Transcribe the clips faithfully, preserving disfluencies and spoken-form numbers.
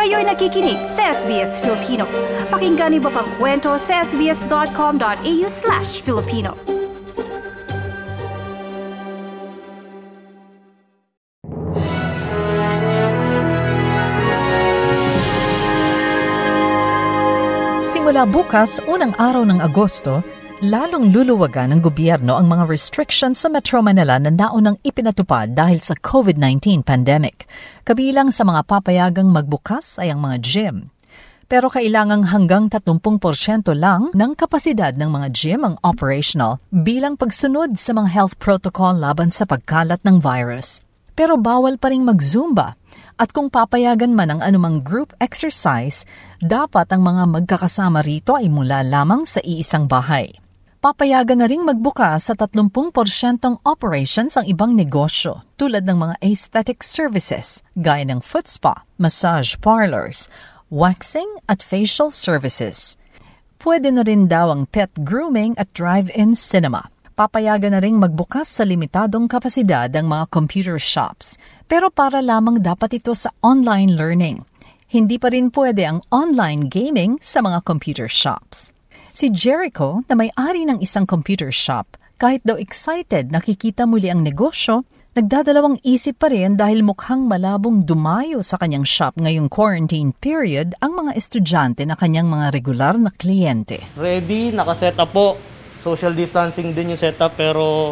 Kayo'y nakikinig sa S B S Filipino. Pakinggan niyo pa ang kwento sa sbs.com.au slash Filipino. Simula bukas, unang araw ng Agosto, lalong luluwagan ng gobyerno ang mga restrictions sa Metro Manila na naunang ipinatupad dahil sa COVID nineteen pandemic. Kabilang sa mga papayagang magbukas ay ang mga gym. Pero kailangang hanggang thirty percent lang ng kapasidad ng mga gym ang operational bilang pagsunod sa mga health protocol laban sa pagkalat ng virus. Pero bawal pa ring mag-Zumba. At kung papayagan man ang anumang group exercise, dapat ang mga magkakasama rito ay mula lamang sa iisang bahay. Papayagan na ring magbukas sa thirty percent operations ang ibang negosyo tulad ng mga aesthetic services gaya ng foot spa, massage parlors, waxing at facial services. Pwede na rin daw ang pet grooming at drive-in cinema. Papayagan na ring magbukas sa limitadong kapasidad ang mga computer shops, pero para lamang dapat ito sa online learning. Hindi pa rin pwede ang online gaming sa mga computer shops. Si Jericho, na may-ari ng isang computer shop, kahit daw excited nakikita muli ang negosyo, nagdadalawang isip pa rin dahil mukhang malabong dumayo sa kanyang shop ngayong quarantine period ang mga estudyante na kanyang mga regular na kliyente. Ready, nakaset up po. Social distancing din yung setup pero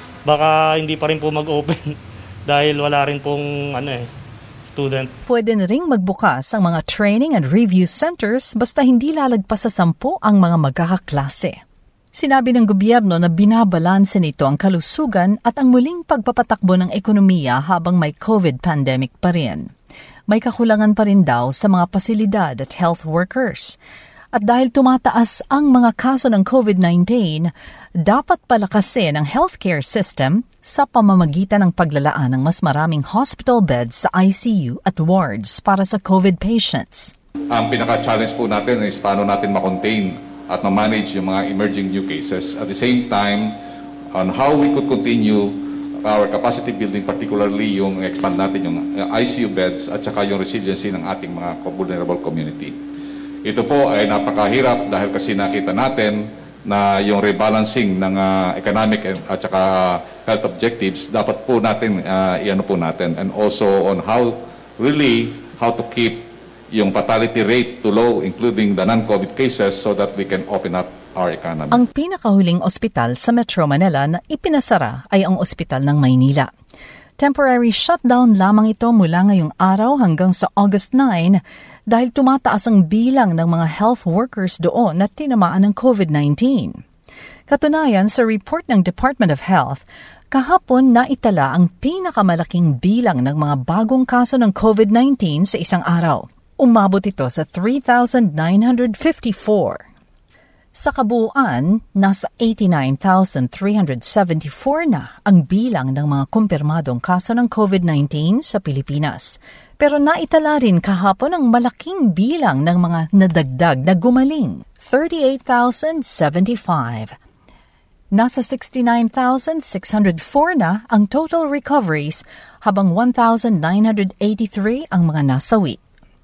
baka hindi pa rin po mag-open dahil wala rin pong ano eh, student. Pwede na ring magbukas ang mga training and review centers basta hindi lalagpas sa sampu ang mga magkakaklase. Sinabi ng gobyerno na binabalanse nito ang kalusugan at ang muling pagpapatakbo ng ekonomiya habang may COVID pandemic pa rin. May kakulangan pa rin daw sa mga pasilidad at health workers. At dahil tumataas ang mga kaso ng COVID nineteen, dapat palakasin ang healthcare system sa pamamagitan ng paglalaan ng mas maraming hospital beds sa I C U at wards para sa COVID patients. Ang pinaka-challenge po natin is paano natin ma-contain at ma-manage yung mga emerging new cases. At the same time, on how we could continue our capacity building, particularly yung expand natin yung I C U beds at saka yung resiliency ng ating mga vulnerable community. Ito po ay napakahirap dahil kasi nakita natin na yung rebalancing ng uh, economic at saka health objectives dapat po natin uh, iano po natin, and also on how really how to keep yung fatality rate to low including the non-COVID cases so that we can open up our economy. Ang pinakahuling ospital sa Metro Manila na ipinasara ay ang Ospital ng Maynila. Temporary shutdown lamang ito mula ngayong araw hanggang sa August ninth dahil tumataas ang bilang ng mga health workers doon na tinamaan ng COVID nineteen. Katunayan sa report ng Department of Health, kahapon naitala ang pinakamalaking bilang ng mga bagong kaso ng COVID nineteen sa isang araw. Umabot ito sa three thousand nine hundred fifty-four. Sa kabuuan, nasa eighty-nine thousand three hundred seventy-four na ang bilang ng mga kumpirmadong kaso ng COVID nineteen sa Pilipinas. Pero naitala rin kahapon ang malaking bilang ng mga nadagdag na gumaling, thirty-eight thousand seventy-five. Nasa sixty-nine thousand six hundred four na ang total recoveries habang one thousand nine hundred eighty-three ang mga nasawi.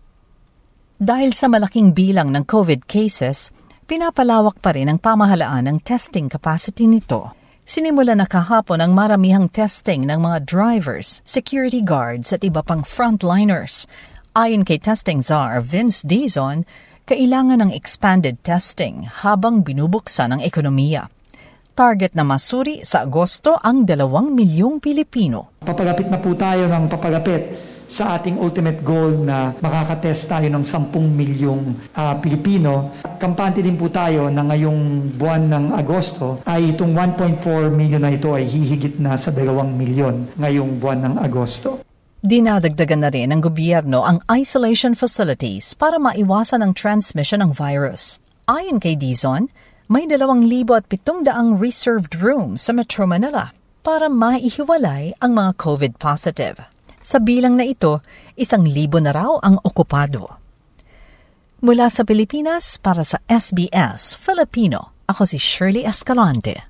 Dahil sa malaking bilang ng COVID cases, pinapalawak pa rin ang pamahalaan ng testing capacity nito. Sinimula na kahapon ang maramihang testing ng mga drivers, security guards at iba pang frontliners. Ayon kay testing czar Vince Dizon, kailangan ng expanded testing habang binubuksan ang ekonomiya. Target na masuri sa Agosto ang dalawang milyong Pilipino. Papalapit na po tayo ng papalapit sa ating ultimate goal na makakatest tayo ng sampung milyong uh, Pilipino. Kampante din po tayo na ngayong buwan ng Agosto ay itong one point four million na ito ay hihigit na sa dalawang milyon ngayong buwan ng Agosto. Dinadagdagan na rin ng gobyerno ang isolation facilities para maiwasan ang transmission ng virus. Ayon kay Dizon, may dalawang libo at pitong daang reserved rooms sa Metro Manila para maihiwalay ang mga COVID positive. Sa bilang na ito, isang libo na raw ang okupado. Mula sa Pilipinas para sa S B S Filipino, ako si Shirley Escalante.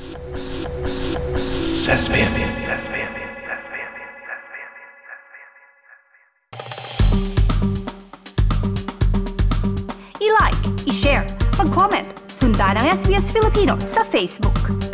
S B S. makipag-comment. Sundan ang S B S Filipino sa Facebook.